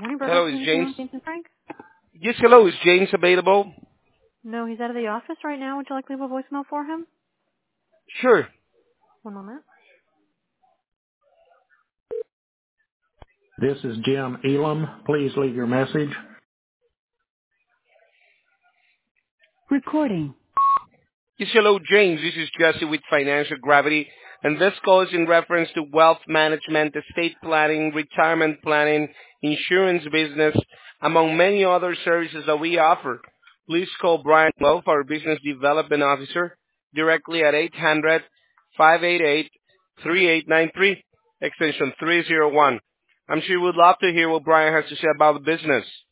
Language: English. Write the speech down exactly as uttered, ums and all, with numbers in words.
Morning, Burgos Hello, is Community James? Home, James and Frank? Yes, hello. Is James available? No, he's out of the office right now. Would you like to leave a voicemail for him? Sure. One moment. This is Jim Elam. Please leave your message. Recording. Yes, hello, James. This is Jesse with Financial Gravity, and this call is in reference to wealth management, estate planning, retirement planning, insurance business, among many other services that we offer. Please call Brian Wolf, our Business Development Officer, directly at eight hundred, five eight eight, three eight nine three, extension three oh one. I'm sure you would love to hear what Brian has to say about the business.